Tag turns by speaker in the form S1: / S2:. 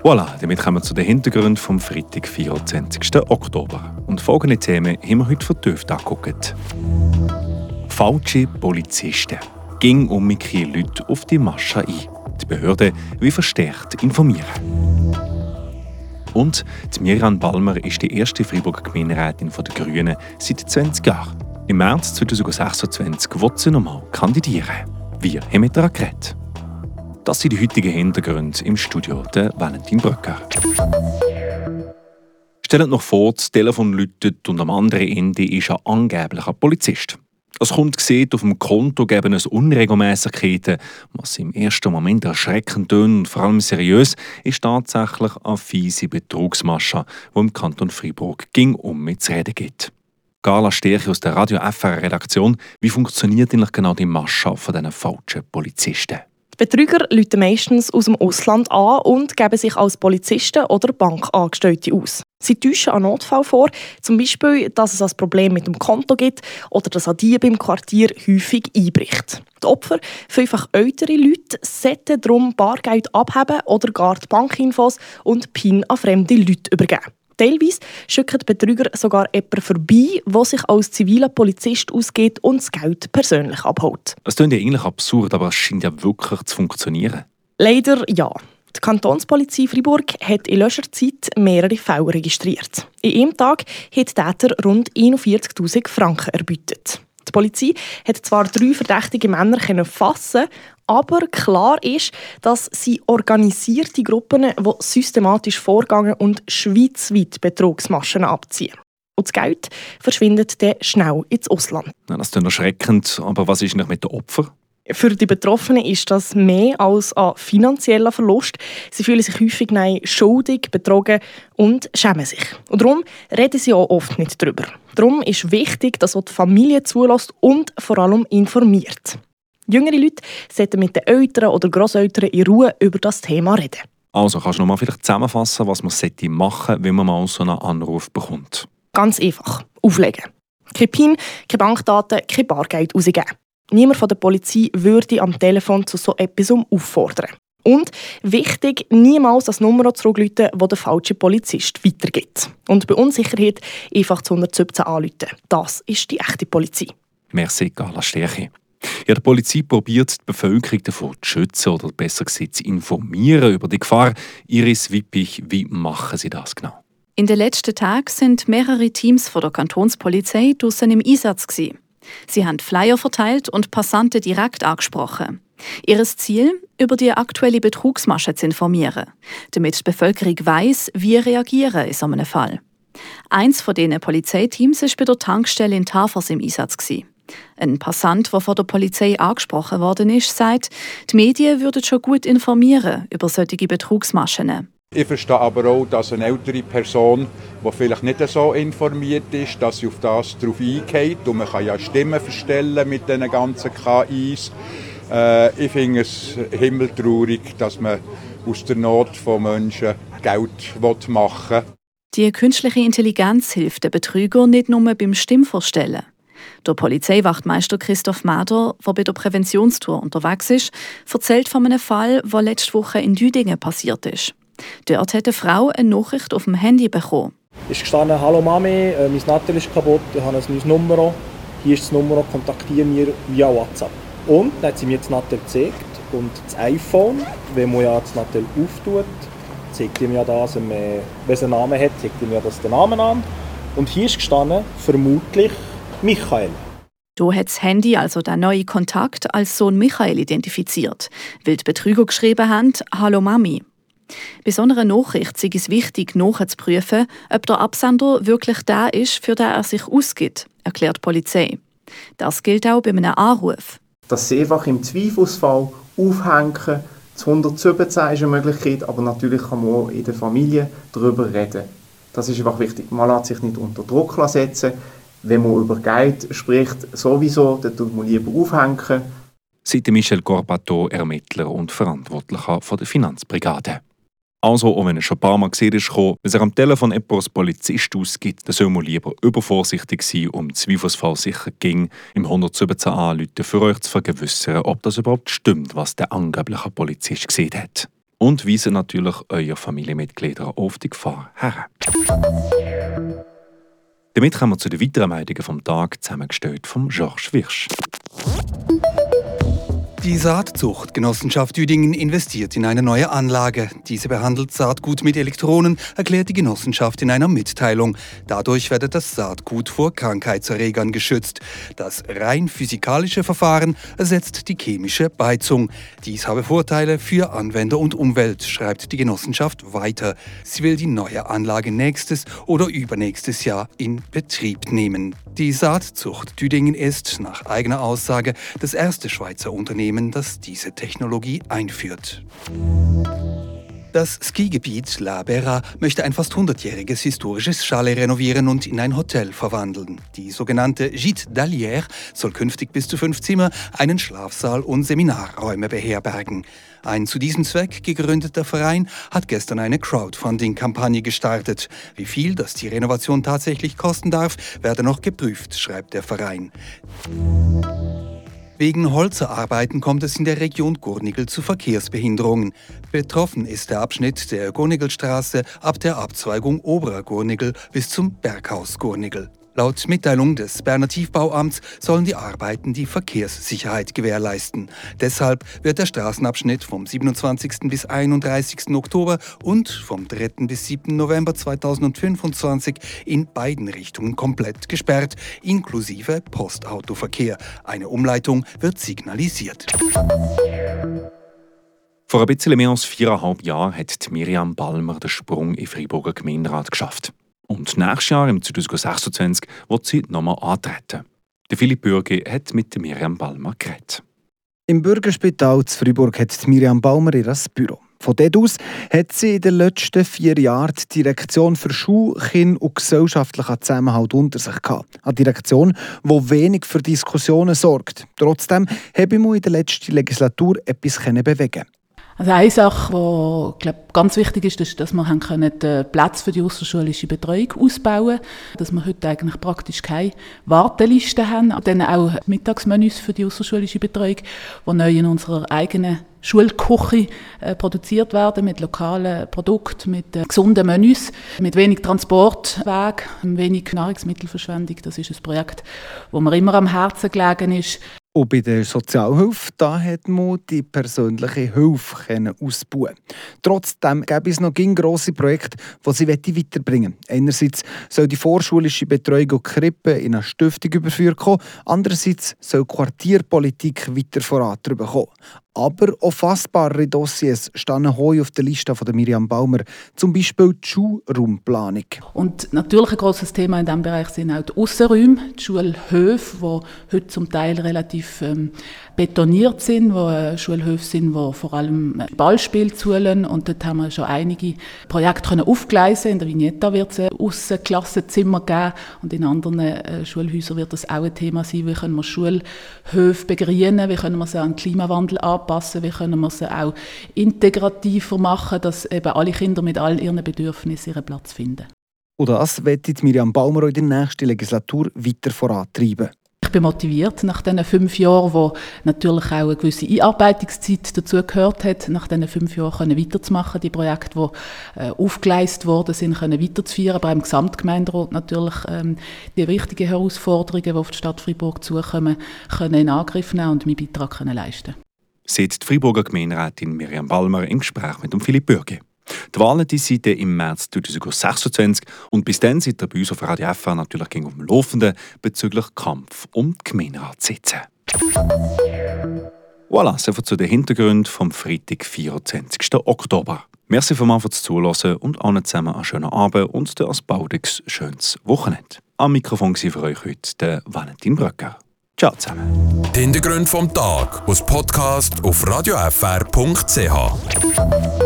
S1: Voilà, damit kommen wir zu den Hintergründen vom Freitag, 24. Oktober. Und folgende Themen haben wir heute vertieft angeguckt. Falsche Polizisten. Ging Leute auf die Masche ein. Die Behörden will verstärkt informieren. Und die Mirjam Balmer ist die erste Freiburger Gemeinderätin der Grünen seit 20 Jahren. Im März 2026 wird sie nochmal kandidieren. Wir haben mit ihr geredet. Das sind die heutigen Hintergründe im Studio, der Valentin Bröcker. Stellt noch vor, das Telefon läutet und am anderen Ende ist ein angeblicher Polizist. Als Kunde sieht, auf dem Konto geben es Unregelmäßigkeiten, was im ersten Moment erschreckend tönt und vor allem seriös, ist tatsächlich eine fiese Betrugsmasche, die im Kanton Freiburg mit zu reden gibt. Carla Sterchi aus der Radio FR-Redaktion, wie funktioniert eigentlich genau die Masche von diesen falschen Polizisten?
S2: Die Betrüger rufen meistens aus dem Ausland an und geben sich als Polizisten oder Bankangestellte aus. Sie täuschen einen Notfall vor, zum Beispiel, dass es ein Problem mit dem Konto gibt oder dass ein Dieb im Quartier häufig einbricht. Die Opfer, vielfach ältere Leute, sollten darum Bargeld abheben oder gar die Bankinfos und PIN an fremde Leute übergeben. Teilweise schicken die Betrüger sogar jemanden vorbei, der sich als ziviler Polizist ausgeht und das Geld persönlich abholt.
S1: Das klingt ja eigentlich absurd, aber es scheint ja wirklich zu funktionieren.
S2: Leider ja. Die Kantonspolizei Freiburg hat in letzter Zeit mehrere Fälle registriert. In einem Tag hat der Täter rund 41'000 Franken erbeutet. Die Polizei hat zwar 3 verdächtige Männer fassen, aber klar ist, dass sie organisierte Gruppen, die systematisch vorgehen und schweizweit Betrugsmaschen abziehen. Und das Geld verschwindet dann schnell ins Ausland.
S1: Ja, das klingt erschreckend, aber was ist noch mit den Opfern?
S2: Für die Betroffenen ist das mehr als ein finanzieller Verlust. Sie fühlen sich häufig schuldig, betrogen und schämen sich. Und darum reden sie auch oft nicht darüber. Darum ist wichtig, dass auch die Familie zulässt und vor allem informiert. Jüngere Leute sollten mit den Eltern oder Grosseltern in Ruhe über das Thema reden.
S1: Also kannst du noch mal vielleicht zusammenfassen, was man machen sollte, wenn man mal so einen Anruf bekommt?
S2: Ganz einfach. Auflegen. Kein PIN, keine Bankdaten, kein Bargeld rausgeben. Niemand von der Polizei würde am Telefon zu so etwas auffordern. Und wichtig, niemals das Nummer zurückrufen, das der falsche Polizist weitergibt. Und bei Unsicherheit einfach zu 117 anrufen. Das ist die echte Polizei.
S1: Merci, Carla Sterchi. Ja, die Polizei probiert die Bevölkerung davor zu schützen oder besser gesagt zu informieren über die Gefahr. Iris Wippich, wie machen Sie das genau?
S3: In den letzten Tagen sind mehrere Teams von der Kantonspolizei draussen im Einsatz gewesen. Sie haben Flyer verteilt und Passanten direkt angesprochen. Ihr Ziel, über die aktuelle Betrugsmasche zu informieren, damit die Bevölkerung weiss, wie reagieren in so einem Fall. Eins von diesen Polizeiteams war bei der Tankstelle in Tafers im Einsatz gewesen. Ein Passant, der von der Polizei angesprochen worden ist, sagt, die Medien würden schon gut informieren über solche Betrugsmaschen.
S4: Ich verstehe aber auch, dass eine ältere Person, die vielleicht nicht so informiert ist, dass sie auf das drauf eingeht. Und man kann ja Stimmen verstellen mit diesen ganzen KIs. Ich finde es himmeltraurig, dass man aus der Not von Menschen Geld machen will.
S3: Die künstliche Intelligenz hilft den Betrügern nicht nur beim Stimmverstellen. Der Polizeiwachtmeister Christoph Mader, der bei der Präventionstour unterwegs ist, erzählt von einem Fall, der letzte Woche in Düdingen passiert ist. Dort hat eine Frau eine Nachricht auf dem Handy bekommen.
S5: Es ist gestanden: «Hallo Mami, mein Nattel ist kaputt, ich habe ein neues Nummer. Hier ist das Nummer, kontaktiere mich via WhatsApp.» Und dann hat sie mir das Nattel gezeigt und das iPhone, wenn man ja das Nattel auftut, zeigt ihm ja das, wenn es einen Namen hat, zeigt ihm ja das den Namen an. Und hier ist gestanden, vermutlich Michael.
S3: Da hat das Handy also den neuen Kontakt als Sohn Michael identifiziert, weil die Betrüger geschrieben haben: «Hallo Mami.» Bei so einer Nachricht ist es wichtig, nachzuprüfen, ob der Absender wirklich der ist, für den er sich ausgibt, erklärt die Polizei. Das gilt auch bei einem Anruf.
S6: Dass sie einfach im Zweifelsfall aufhängen. Das 117 ist eine Möglichkeit, aber natürlich kann man auch in der Familie darüber reden. Das ist einfach wichtig. Man lässt sich nicht unter Druck setzen. Wenn man über Geld spricht, sowieso, dann tut man lieber aufhängen.
S1: Seit Michel Corbato, Ermittler und Verantwortlicher von der Finanzbrigade. Also, auch wenn er schon ein paar Mal gesehen ist, wenn sich am Telefon jemand als Polizist ausgibt, dann soll man lieber übervorsichtig sein, um im Zweifelsfall sicher ging, im 117 anrufen, für euch zu vergewissern, ob das überhaupt stimmt, was der angebliche Polizist gesehen hat. und weisen natürlich eure Familienmitglieder auf die Gefahr her. Damit kommen wir zu den weiteren Meldungen vom Tag, zusammengestellt von Georges Wirsch.
S7: Die Saatzuchtgenossenschaft Düdingen investiert in eine neue Anlage. Diese behandelt Saatgut mit Elektronen, erklärt die Genossenschaft in einer Mitteilung. Dadurch werde das Saatgut vor Krankheitserregern geschützt. Das rein physikalische Verfahren ersetzt die chemische Beizung. Dies habe Vorteile für Anwender und Umwelt, schreibt die Genossenschaft weiter. Sie will die neue Anlage nächstes oder übernächstes Jahr in Betrieb nehmen. Die Saatzucht Düdingen ist, nach eigener Aussage, das erste Schweizer Unternehmen, das diese Technologie einführt. Das Skigebiet La Berra möchte ein fast 100-jähriges historisches Chalet renovieren und in ein Hotel verwandeln. Die sogenannte Gîte d'Allière soll künftig bis zu 5 Zimmer, einen Schlafsaal und Seminarräume beherbergen. Ein zu diesem Zweck gegründeter Verein hat gestern eine Crowdfunding-Kampagne gestartet. Wie viel das die Renovation tatsächlich kosten darf, werde noch geprüft, schreibt der Verein. Wegen Holzerarbeiten kommt es in der Region Gurnigl zu Verkehrsbehinderungen. Betroffen ist der Abschnitt der Gurniglstraße ab der Abzweigung Oberer Gurnigl bis zum Berghaus Gurnigl. Laut Mitteilung des Berner Tiefbauamts sollen die Arbeiten die Verkehrssicherheit gewährleisten. Deshalb wird der Straßenabschnitt vom 27. bis 31. Oktober und vom 3. bis 7. November 2025 in beiden Richtungen komplett gesperrt, inklusive Postautoverkehr. Eine Umleitung wird signalisiert.
S1: Vor ein bisschen mehr als 4,5 Jahren hat Miriam Balmer den Sprung in Freiburger Gemeinderat geschafft. Und nächstes Jahr, im 2026, wird sie nochmal antreten. Der Philipp Bürgi hat mit Miriam Balmer geredet.
S8: Im Bürgerspital zu Freiburg hat Miriam Balmer ihr Büro. Von dort aus hat sie in den letzten 4 Jahren die Direktion für Schule, Kinder und gesellschaftlichen Zusammenhalt unter sich gehabt. Eine Direktion, die wenig für Diskussionen sorgt. Trotzdem habe ich in der letzten Legislatur etwas bewegen.
S9: Also eine Sache, die ganz wichtig ist, dass wir den Platz für die ausserschulische Betreuung ausbauen können. Dass wir heute eigentlich praktisch keine Warteliste haben. Dann auch Mittagsmenüs für die ausserschulische Betreuung, die neu in unserer eigenen Schulküche produziert werden, mit lokalen Produkten, mit gesunden Menüs, mit wenig Transportweg, wenig Nahrungsmittelverschwendung. Das ist ein Projekt, das mir immer am Herzen gelegen ist.
S8: Und bei der Sozialhilfe da hat man die persönliche Hilfe ausbauen. Trotzdem gäbe es noch grosse Projekte, die sie weiterbringen wollen. Einerseits soll die vorschulische Betreuung und Krippe in eine Stiftung überführt kommen, andererseits soll Quartierpolitik weiter vorankommen. Aber auch fassbare Dossiers stehen hoch auf der Liste von Miriam Balmer, zum Beispiel die Schulraumplanung.
S9: Und natürlich ein grosses Thema in diesem Bereich sind auch die Aussenräume, die Schulhöfe, die heute zum Teil relativ betoniert sind, die Schulhöfe sind, die vor allem Ballspiel zulassen. Und dort haben wir schon einige Projekte aufgleisen. In der Vignetta wird es ein Aussenklassenzimmer geben und in anderen Schulhäusern wird das auch ein Thema sein. Wie können wir Schulhöfe begrünen, wie können wir sie an den Klimawandel anpassen, wie können wir sie auch integrativer machen, dass eben alle Kinder mit all ihren Bedürfnissen ihren Platz finden.
S8: Und das wird Miriam Balmer in der nächsten Legislatur weiter vorantreiben.
S9: Ich bin motiviert nach diesen 5 Jahren, wo natürlich auch eine gewisse Einarbeitungszeit dazu gehört hat, nach diesen 5 Jahren weiterzumachen, die Projekte, die aufgeleistet worden sind, weiterzuführen, aber im Gesamtgemeinderat natürlich die wichtigen Herausforderungen, die auf die Stadt Freiburg zukommen, in Angriff nehmen und meinen Beitrag leisten.
S1: Sieht die Freiburger Gemeinderätin Miriam Balmer im Gespräch mit Philipp Bürgi. Die Wahlen sind im März 2026 und bis dann seid ihr bei uns auf Radio FR natürlich auf dem Laufenden bezüglich Kampf um die Gemeinderatssitze. Voilà, so viel zu den Hintergründen vom Freitag, 24. Oktober. Merci fürs Zuhören und allen zusammen einen schönen Abend und ein baldiges schönes Wochenende. Am Mikrofon war für euch heute der Valentin Bröcker. Ciao zusammen.
S10: Die Hintergründe vom Tag aus Podcast auf radiofr.ch.